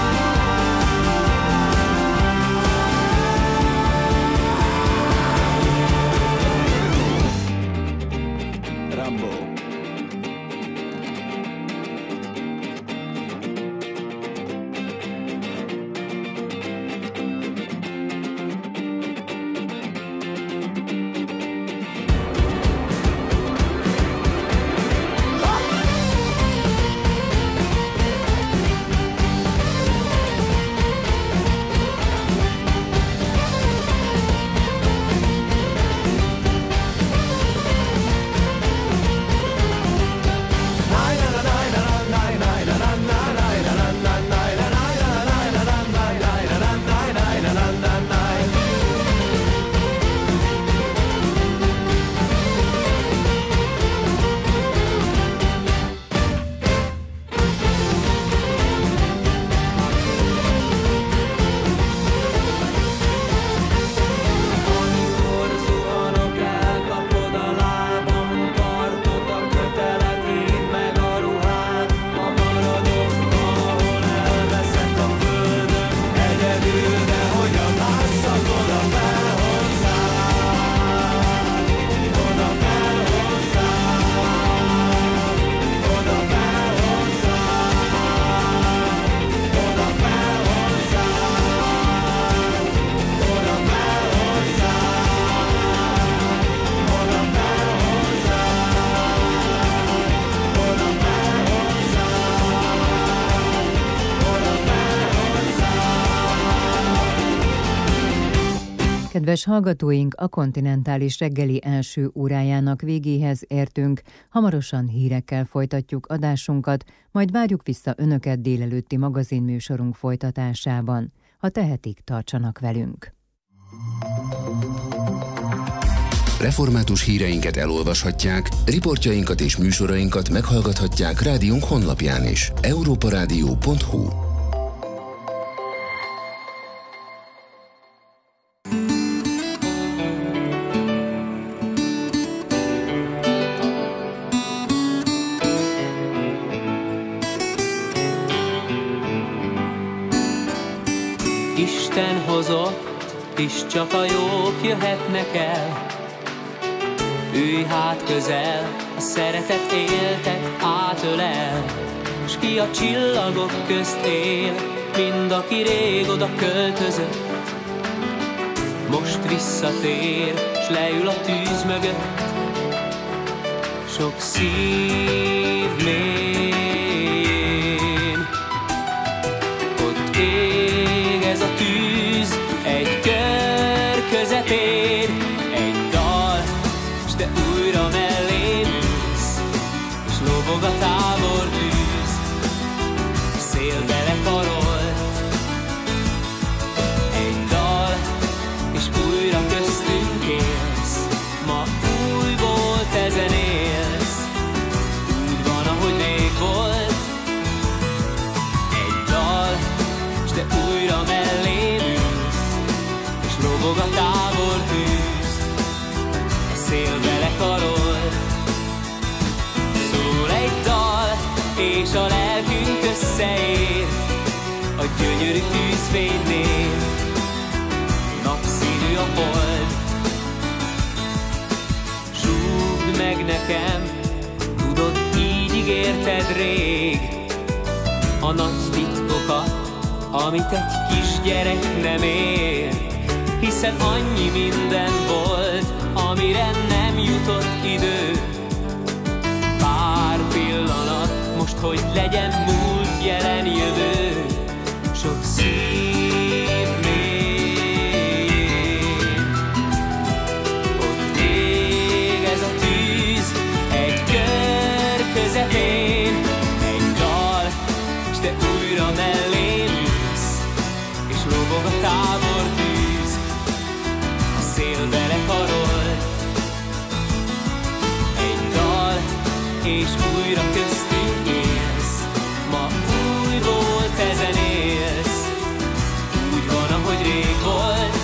Rambo. Kedves hallgatóink, a kontinentális reggeli első órájának végéhez értünk. Hamarosan hírekkel folytatjuk adásunkat, majd várjuk vissza Önöket délelőtti magazinműsorunk folytatásában. Ha tehetik, tartsanak velünk. Református híreinket elolvashatják, riportjainkat és műsorainkat meghallgathatják rádiónk honlapján is. európaradio pont hu. Isten hozott, és csak a jók jöhetnek el. Ülj hát közel, a szeretet éltet átölel, s ki a csillagok közt él, mind aki rég oda költözött. Most visszatér, s leül a tűz mögött. Sok szív mélyén ott ég ez a tűz, egy kör közepén, egy dal, s te újra mellém ülsz, és lobog a tábor tűz, szél belekarolt. Egy dal, és újra köztünk élsz, ma újból te zenélsz, úgy van, ahogy rég volt. Egy dal, s te újra mellém ülsz, és lobog a tábor tűz, a szél belekarolt. Szól egy dal, és a lelkünk összeér, a gyönyörű tűzfénynél, napszínű a hold. Súgd meg nekem, tudod, így ígérted rég, a nagy titkokat, amit egy kisgyerek nem ért. Hiszen annyi minden volt, amire nem jutott idő. Pár pillanat, most hogy legyen múlt, jelen, jövő. Sok szív mélyén ott ég ez a tűz, egy kör közepén, egy dal, s te újra mellém ülsz, és lobog a tábor tűz, a szél belekarolt. Egy dal, és újra köztünk élsz, ma újból te zenélsz, úgy van, ahogy rég volt.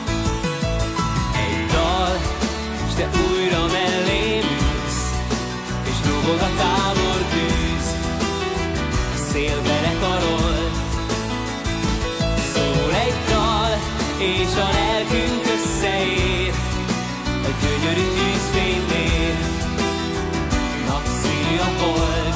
Egy dal, s te újra mellém ülsz, és lobog a tábor tűz, a szél belekarolt. Szól egy dal, és a lelkünk összeér, a gyönyörű tűzfénynél, napszínű a hold.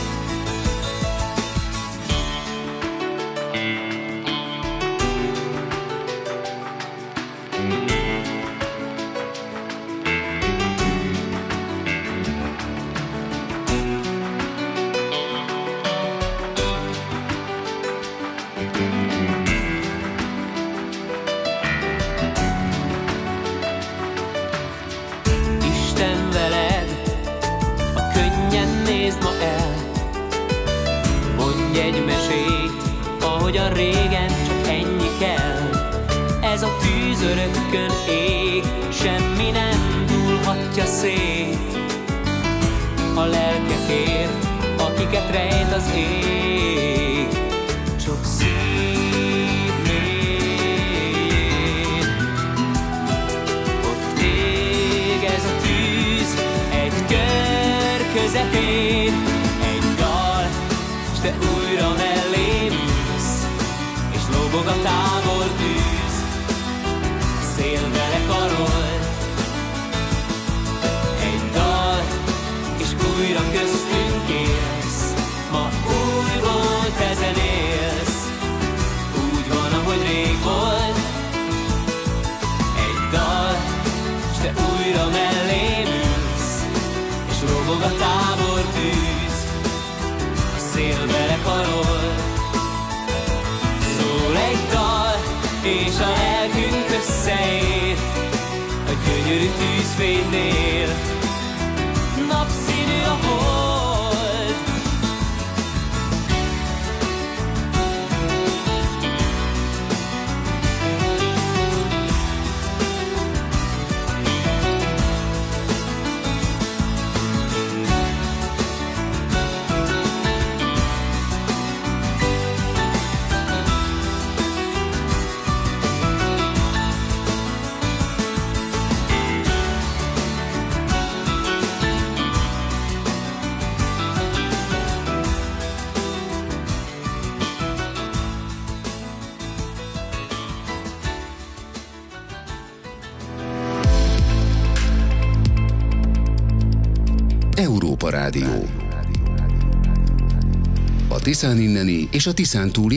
Isten veled, a könnyen nézd ma el, mondj egy mesét, ahogyan régen csak ennyi kell. Ez a tűz örökkön ég, semmi nem dúlhatja szét. A lelkekért, akiket rejt az ég, sok szív mélyén ott ég ez a tűz, egy kör közepén, egy dal, s te újra mellém ülsz, és lobog a tábor tűz, szél belekarolt. Egy dal, és újra köztünk élsz, ma újból te zenélsz, úgy van, ahogy rég volt. Egy dal, s te újra mellém ülsz, és lobog a tábor tűz, a szél belekarolt. Szól egy dal, és a lelkünk összeér, fénynél. Napszínű a hold, Európa Rádió. A Tiszán inneni és a Tiszán túli